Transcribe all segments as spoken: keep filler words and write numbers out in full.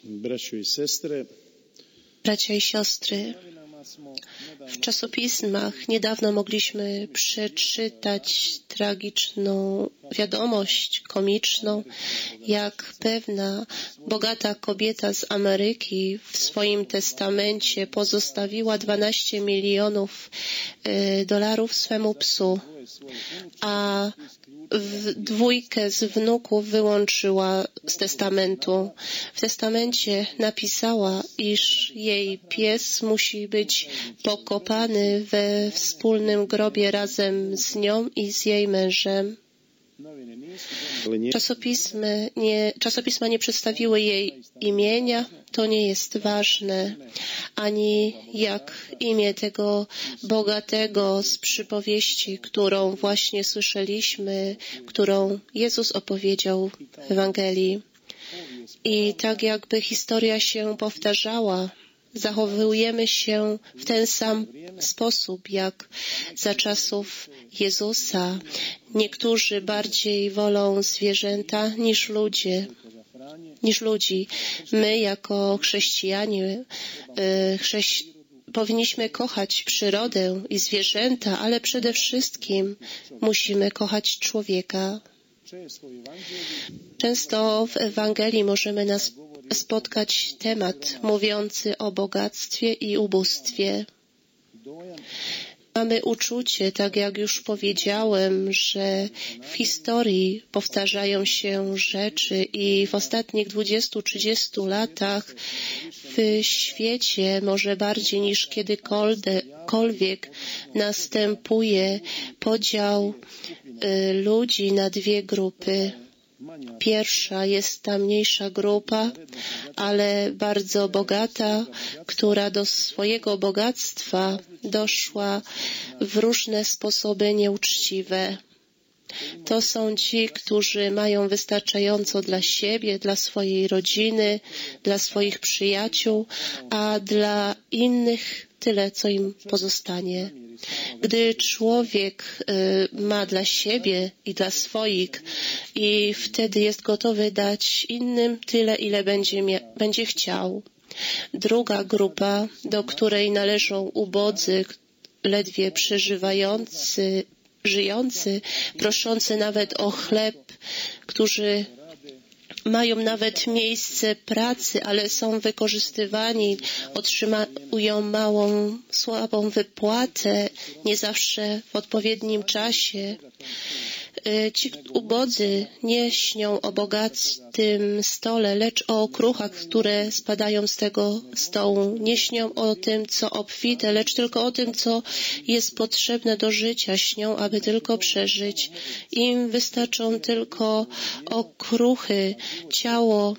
Bracia i siostry, w czasopismach niedawno mogliśmy przeczytać tragiczną wiadomość komiczną, jak pewna bogata kobieta z Ameryki w swoim testamencie pozostawiła dwanaście milionów dolarów swemu psu, a w dwójkę z wnuków wyłączyła z testamentu. W testamencie napisała, iż jej pies musi być pokopany we wspólnym grobie razem z nią i z jej mężem. Czasopismy nie, czasopisma nie przedstawiły jej imienia, to nie jest ważne, ani jak imię tego bogatego z przypowieści, którą właśnie słyszeliśmy, którą Jezus opowiedział w Ewangelii. I tak jakby historia się powtarzała, zachowujemy się w ten sam sposób, jak za czasów Jezusa. Niektórzy bardziej wolą zwierzęta niż ludzie, niż ludzi. My jako chrześcijanie chrześ... powinniśmy kochać przyrodę i zwierzęta, ale przede wszystkim musimy kochać człowieka. Często w Ewangelii możemy nas spotkać temat mówiący o bogactwie i ubóstwie. Mamy uczucie, tak jak już powiedziałem, że w historii powtarzają się rzeczy i w ostatnich dwudziestu trzydziestu latach w świecie może bardziej niż kiedykolwiek następuje podział y, ludzi na dwie grupy. Pierwsza jest ta mniejsza grupa, ale bardzo bogata, która do swojego bogactwa doszła w różne sposoby nieuczciwe. To są ci, którzy mają wystarczająco dla siebie, dla swojej rodziny, dla swoich przyjaciół, a dla innych tyle, co im pozostanie. Gdy człowiek y, ma dla siebie i dla swoich i wtedy jest gotowy dać innym tyle, ile będzie, mia- będzie chciał. Druga grupa, do której należą ubodzy, ledwie przeżywający, żyjący, proszący nawet o chleb, którzy mają nawet miejsce pracy, ale są wykorzystywani, otrzymują małą, słabą wypłatę, nie zawsze w odpowiednim czasie. Ci ubodzy nie śnią o bogatym stole, lecz o okruchach, które spadają z tego stołu. Nie śnią o tym, co obfite, lecz tylko o tym, co jest potrzebne do życia. Śnią, aby tylko przeżyć. Im wystarczą tylko okruchy, ciało,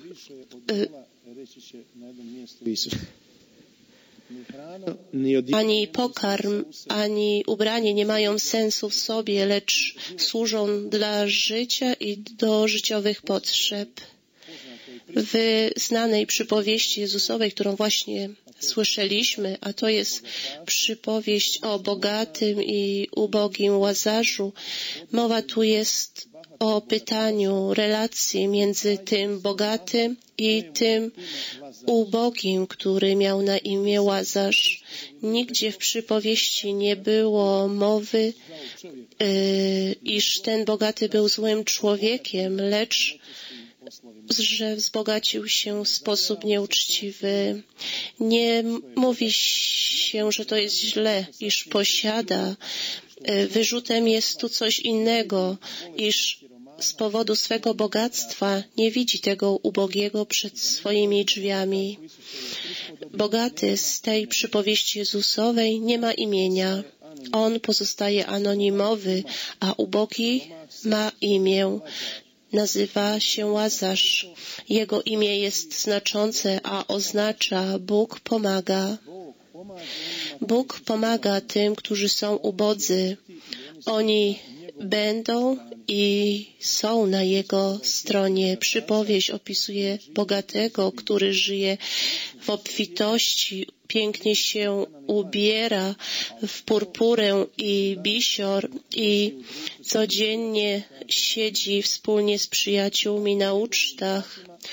ani pokarm, ani ubranie nie mają sensu w sobie, lecz służą dla życia i do życiowych potrzeb. W znanej przypowieści Jezusowej, którą właśnie słyszeliśmy, a to jest przypowieść o bogatym i ubogim Łazarzu, mowa tu jest o pytaniu relacji między tym bogatym i tym ubogim, który miał na imię Łazarz. Nigdzie w przypowieści nie było mowy, yy, iż ten bogaty był złym człowiekiem, lecz że wzbogacił się w sposób nieuczciwy. Nie mówi się, że to jest źle, iż posiada. Wyrzutem jest tu coś innego, iż z powodu swego bogactwa nie widzi tego ubogiego przed swoimi drzwiami. Bogaty z tej przypowieści Jezusowej nie ma imienia. On pozostaje anonimowy, a ubogi ma imię. Nazywa się Łazarz. Jego imię jest znaczące, a oznacza Bóg pomaga. Bóg pomaga tym, którzy są ubodzy. Oni będą i są na Jego stronie. Przypowieść opisuje bogatego, który żyje w obfitości, pięknie się ubiera w purpurę i bisior i codziennie siedzi wspólnie z przyjaciółmi na ucztach,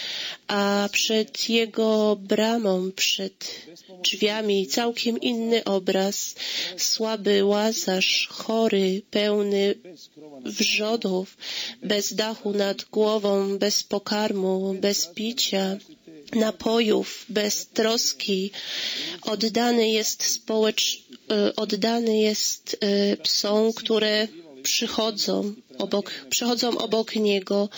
a przed Jego bramą, przed drzwiami całkiem inny obraz. Słaby Łazarz, chory, pełny wrzodów, bez dachu nad głową, bez pokarmu, bez picia, napojów, bez troski, oddany jest społecz... oddany jest psom, które przychodzą obok, przychodzą obok niego.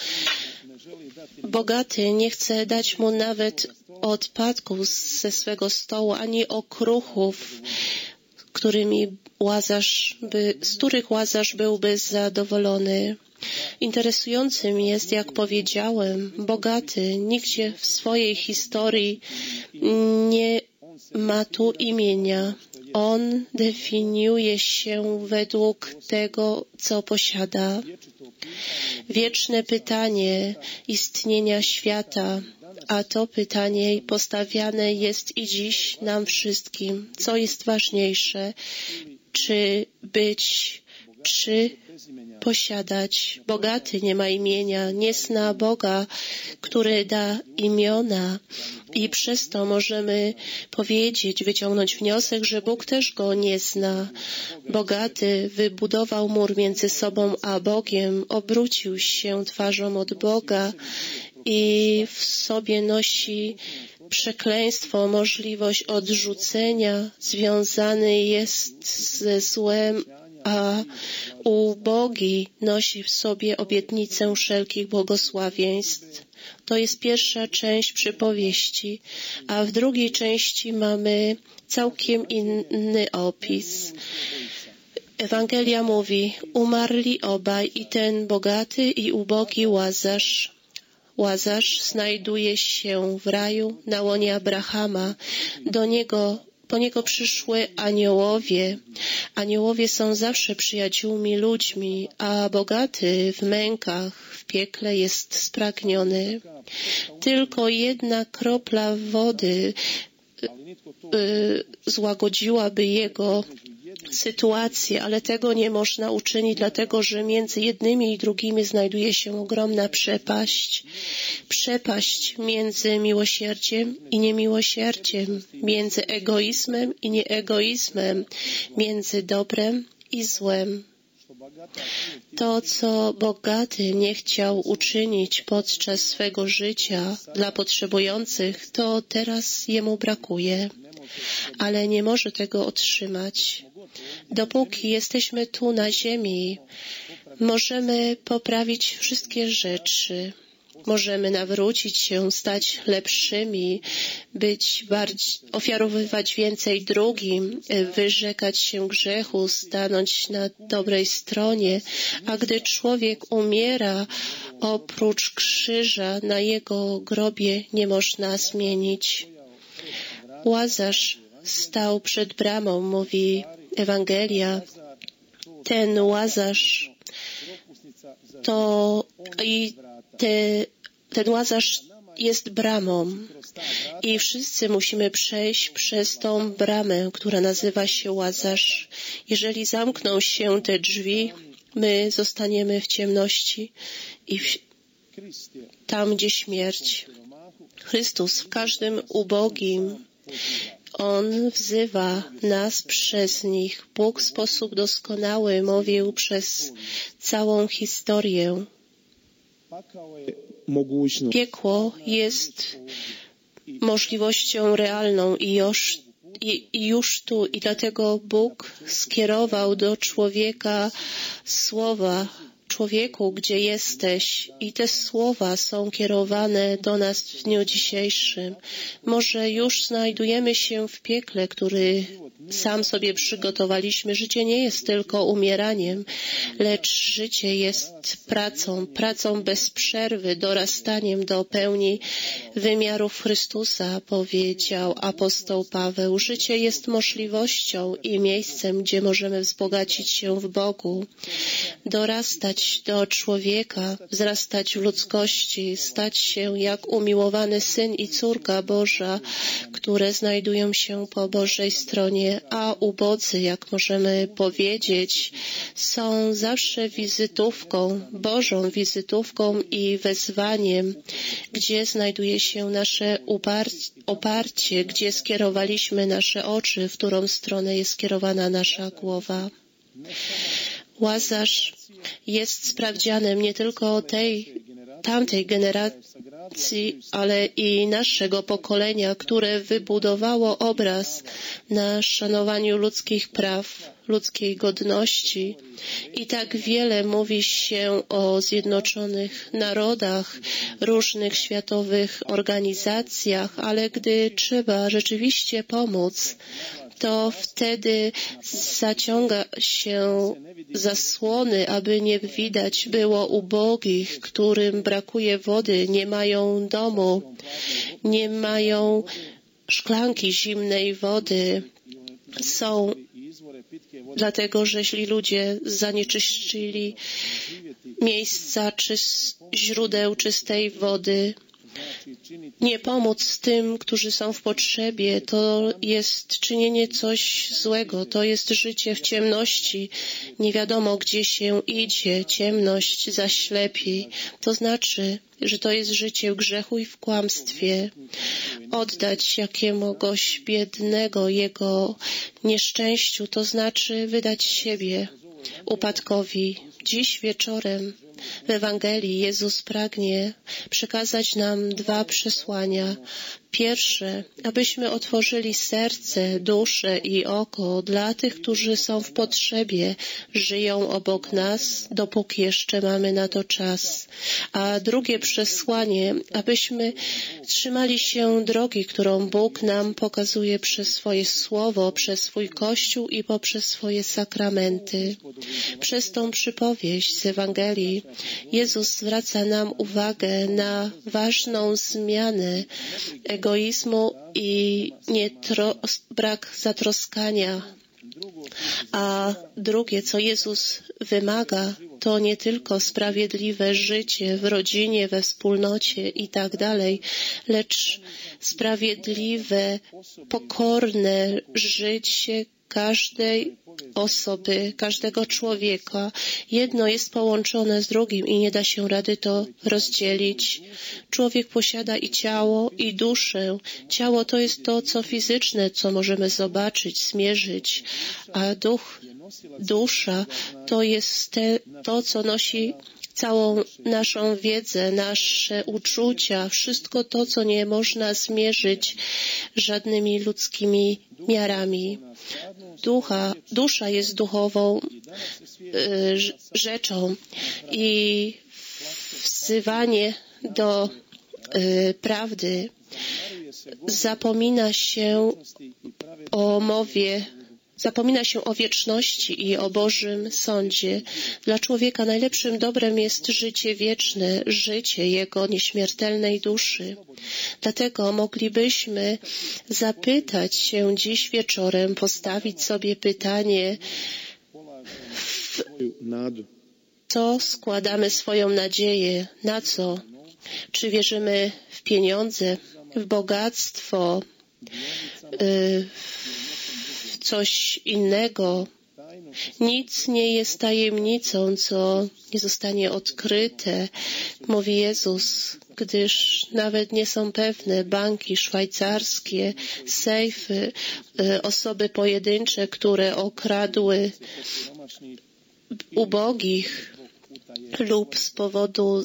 Bogaty nie chce dać mu nawet odpadków ze swego stołu, ani okruchów, którymi Łazarz by, z których Łazarz byłby zadowolony. Interesującym jest, jak powiedziałem, bogaty nigdzie w swojej historii nie ma tu imienia. On definiuje się według tego, co posiada. Wieczne pytanie istnienia świata, a to pytanie postawiane jest i dziś nam wszystkim. Co jest ważniejsze? Czy być, czy posiadać? Bogaty nie ma imienia, nie zna Boga, który da imiona i przez to możemy powiedzieć, wyciągnąć wniosek, że Bóg też go nie zna. Bogaty wybudował mur między sobą a Bogiem, obrócił się twarzą od Boga i w sobie nosi przekleństwo, możliwość odrzucenia, związany jest ze złem, a ubogi nosi w sobie obietnicę wszelkich błogosławieństw. To jest pierwsza część przypowieści, a w drugiej części mamy całkiem inny opis. Ewangelia mówi, umarli obaj, i ten bogaty i ubogi Łazarz. Łazarz znajduje się w raju na łonie Abrahama. Do niego Po niego przyszły aniołowie. Aniołowie są zawsze przyjaciółmi ludźmi, a bogaty w mękach, w piekle jest spragniony. Tylko jedna kropla wody y, złagodziłaby jego sytuację, ale tego nie można uczynić, dlatego że między jednymi i drugimi znajduje się ogromna przepaść. Przepaść między miłosierdziem i niemiłosierdziem, między egoizmem i nieegoizmem, między dobrem i złem. To, co bogaty nie chciał uczynić podczas swego życia dla potrzebujących, to teraz jemu brakuje, ale nie może tego otrzymać. Dopóki jesteśmy tu na ziemi, możemy poprawić wszystkie rzeczy. Możemy nawrócić się, stać lepszymi, być bardziej, ofiarowywać więcej drugim, wyrzekać się grzechu, stanąć na dobrej stronie, a gdy człowiek umiera, oprócz krzyża na jego grobie nie można zmienić. Łazarz stał przed bramą, mówi Ewangelia. Ten Łazarz to i te, ten Łazarz jest bramą i wszyscy musimy przejść przez tą bramę, która nazywa się Łazarz. Jeżeli zamkną się te drzwi, my zostaniemy w ciemności i w, tam, gdzie śmierć. Chrystus w każdym ubogim, On wzywa nas przez nich. Bóg w sposób doskonały mówił przez całą historię. Piekło jest możliwością realną i już, i, i już tu. I dlatego Bóg skierował do człowieka słowa. Człowieku, gdzie jesteś? I te słowa są kierowane do nas w dniu dzisiejszym. Może już znajdujemy się w piekle, który sam sobie przygotowaliśmy. Życie nie jest tylko umieraniem, lecz życie jest pracą, pracą bez przerwy, dorastaniem do pełni wymiarów Chrystusa, powiedział apostoł Paweł. Życie jest możliwością i miejscem, gdzie możemy wzbogacić się w Bogu, dorastać do człowieka, wzrastać w ludzkości, stać się jak umiłowany syn i córka Boża, które znajdują się po Bożej stronie, a ubodzy, jak możemy powiedzieć, są zawsze wizytówką, Bożą wizytówką i wezwaniem, gdzie znajduje się nasze oparcie, gdzie skierowaliśmy nasze oczy, w którą stronę jest skierowana nasza głowa. Łazarz jest sprawdzianem nie tylko tej, tamtej generacji, ale i naszego pokolenia, które wybudowało obraz na szanowaniu ludzkich praw, ludzkiej godności. I tak wiele mówi się o Zjednoczonych Narodach, różnych światowych organizacjach, ale gdy trzeba rzeczywiście pomóc, to wtedy zaciąga się zasłony, aby nie widać było ubogich, którym brakuje wody, nie mają domu, nie mają szklanki zimnej wody. Są dlatego, że źli ludzie zanieczyszczyli miejsca czyst, źródeł czystej wody. Nie pomóc tym, którzy są w potrzebie, to jest czynienie coś złego, to jest życie w ciemności. Nie wiadomo, gdzie się idzie, ciemność zaślepi. To znaczy, że to jest życie w grzechu i w kłamstwie. Oddać jakiegoś biednego jego nieszczęściu, to znaczy wydać siebie upadkowi. Dziś wieczorem w Ewangelii Jezus pragnie przekazać nam dwa przesłania. Pierwsze, abyśmy otworzyli serce, duszę i oko dla tych, którzy są w potrzebie, żyją obok nas, dopóki jeszcze mamy na to czas. A drugie przesłanie, abyśmy trzymali się drogi, którą Bóg nam pokazuje przez swoje słowo, przez swój Kościół i poprzez swoje sakramenty. Przez tą przypowieść z Ewangelii Jezus zwraca nam uwagę na ważną zmianę egoizmu i nietros- brak zatroskania. A drugie, co Jezus wymaga, to nie tylko sprawiedliwe życie w rodzinie, we wspólnocie i tak dalej, lecz sprawiedliwe, pokorne życie każdej osoby, każdego człowieka. Jedno jest połączone z drugim i nie da się rady to rozdzielić. Człowiek posiada i ciało, i duszę. Ciało to jest to, co fizyczne, co możemy zobaczyć, zmierzyć, a duch, dusza to jest te, to, co nosi całą naszą wiedzę, nasze uczucia, wszystko to, co nie można zmierzyć żadnymi ludzkimi miarami. Ducha, dusza jest duchową y, rzeczą i wzywanie do y, prawdy zapomina się o mowie Zapomina się o wieczności i o Bożym sądzie. Dla człowieka najlepszym dobrem jest życie wieczne, życie jego nieśmiertelnej duszy. Dlatego moglibyśmy zapytać się dziś wieczorem, postawić sobie pytanie, w co składamy swoją nadzieję, na co? Czy wierzymy w pieniądze, w bogactwo, w coś innego? Nic nie jest tajemnicą, co nie zostanie odkryte, mówi Jezus, gdyż nawet nie są pewne banki szwajcarskie, sejfy, osoby pojedyncze, które okradły ubogich lub z powodu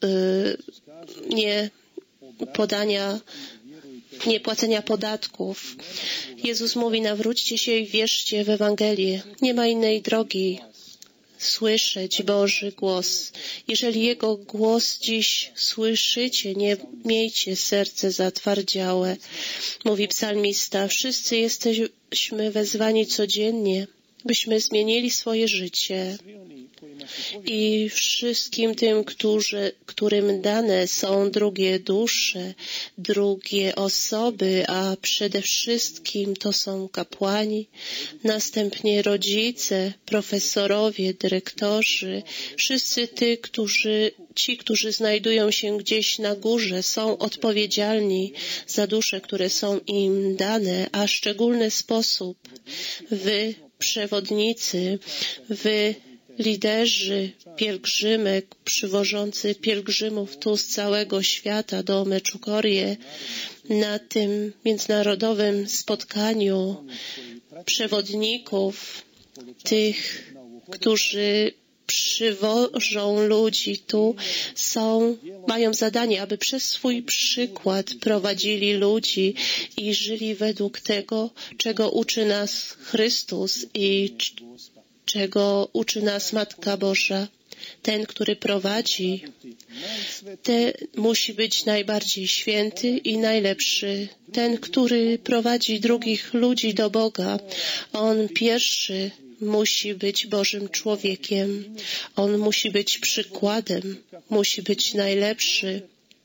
nie podania niepłacenia podatków. Jezus mówi, nawróćcie się i wierzcie w Ewangelię. Nie ma innej drogi słyszeć Boży głos. Jeżeli Jego głos dziś słyszycie, nie miejcie serce zatwardziałe. Mówi psalmista, wszyscy jesteśmy wezwani codziennie, byśmy zmienili swoje życie. I wszystkim tym, którzy, którym dane są drugie dusze, drugie osoby, a przede wszystkim to są kapłani, następnie rodzice, profesorowie, dyrektorzy, wszyscy ty, którzy, ci, którzy znajdują się gdzieś na górze, są odpowiedzialni za dusze, które są im dane, a w szczególny sposób wy, przewodnicy, wy liderzy pielgrzymek przywożący pielgrzymów tu z całego świata do Meczugorie na tym międzynarodowym spotkaniu przewodników, tych, którzy przywożą ludzi tu, są, mają zadanie, aby przez swój przykład prowadzili ludzi i żyli według tego, czego uczy nas Chrystus i czego uczy nas Matka Boża. Ten, który prowadzi, ten musi być najbardziej święty i najlepszy. Ten, który prowadzi drugich ludzi do Boga, on pierwszy musi być Bożym człowiekiem. On musi być przykładem, musi być najlepszy,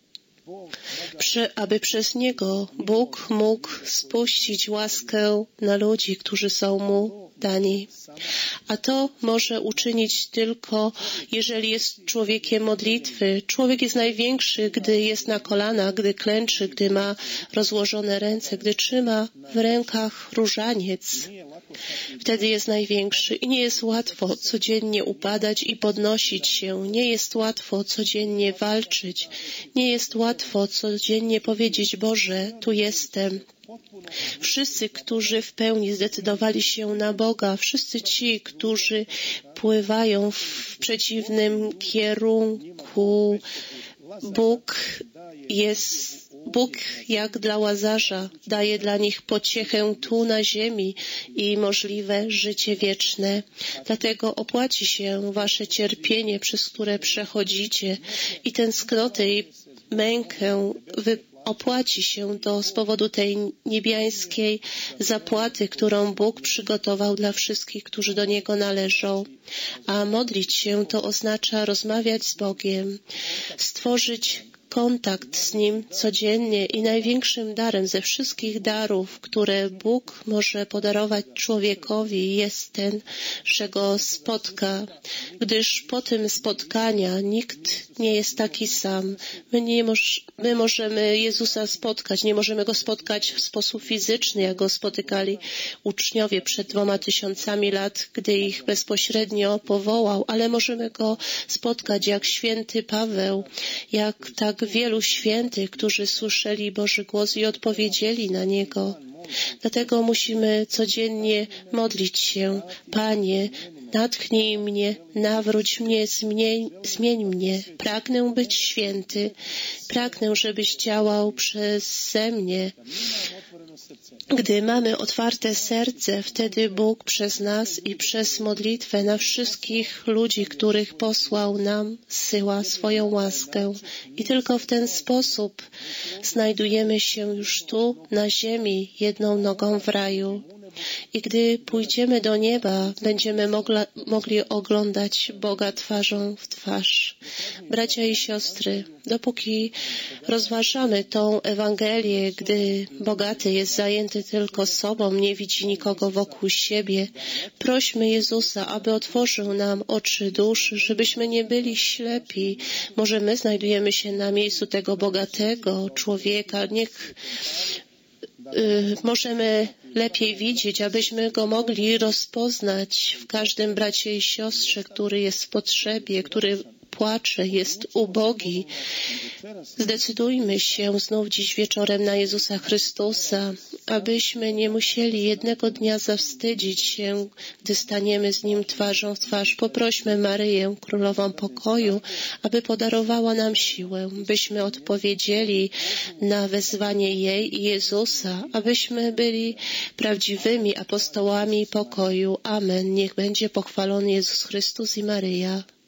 aby przez niego Bóg mógł spuścić łaskę na ludzi, którzy są mu dani. A to może uczynić tylko, jeżeli jest człowiekiem modlitwy. Człowiek jest największy, gdy jest na kolanach, gdy klęczy, gdy ma rozłożone ręce, gdy trzyma w rękach różaniec. Wtedy jest największy i nie jest łatwo codziennie upadać i podnosić się. Nie jest łatwo codziennie walczyć. Nie jest łatwo codziennie powiedzieć: Boże, tu jestem. Wszyscy, którzy w pełni zdecydowali się na Boga, wszyscy ci, którzy pływają w przeciwnym kierunku, Bóg jest, Bóg jak dla Łazarza daje dla nich pociechę tu na ziemi i możliwe życie wieczne. Dlatego opłaci się wasze cierpienie, przez które przechodzicie i tęsknotę i mękę wypłacić. Opłaci się to z powodu tej niebiańskiej zapłaty, którą Bóg przygotował dla wszystkich, którzy do Niego należą. A modlić się to oznacza rozmawiać z Bogiem, stworzyć kontakt z Nim codziennie i największym darem ze wszystkich darów, które Bóg może podarować człowiekowi, jest ten, że Go spotka, gdyż po tym spotkania nikt nie jest taki sam. My, nie moż, my możemy Jezusa spotkać, nie możemy Go spotkać w sposób fizyczny, jak Go spotykali uczniowie przed dwoma tysiącami lat, gdy ich bezpośrednio powołał, ale możemy Go spotkać jak święty Paweł, jak tak wielu świętych, którzy słyszeli Boży głos i odpowiedzieli na Niego. Dlatego musimy codziennie modlić się: Panie, natchnij mnie, nawróć mnie, zmień, zmień mnie. Pragnę być święty, pragnę, żebyś działał przeze mnie. Gdy mamy otwarte serce, wtedy Bóg przez nas i przez modlitwę na wszystkich ludzi, których posłał nam, zsyła swoją łaskę. I tylko w ten sposób znajdujemy się już tu, na ziemi, jedną nogą w raju. I gdy pójdziemy do nieba, będziemy mogla, mogli oglądać Boga twarzą w twarz. Bracia i siostry, dopóki rozważamy tą Ewangelię, gdy bogaty jest zajęty tylko sobą, nie widzi nikogo wokół siebie, prośmy Jezusa, aby otworzył nam oczy duszy, żebyśmy nie byli ślepi. Może my znajdujemy się na miejscu tego bogatego człowieka. Niech y, możemy lepiej widzieć, abyśmy Go mogli rozpoznać w każdym bracie i siostrze, który jest w potrzebie, który płacze, jest ubogi. Zdecydujmy się znów dziś wieczorem na Jezusa Chrystusa, abyśmy nie musieli jednego dnia zawstydzić się, gdy staniemy z Nim twarzą w twarz. Poprośmy Maryję, Królową Pokoju, aby podarowała nam siłę, byśmy odpowiedzieli na wezwanie jej i Jezusa, abyśmy byli prawdziwymi apostołami pokoju. Amen. Niech będzie pochwalony Jezus Chrystus i Maryja.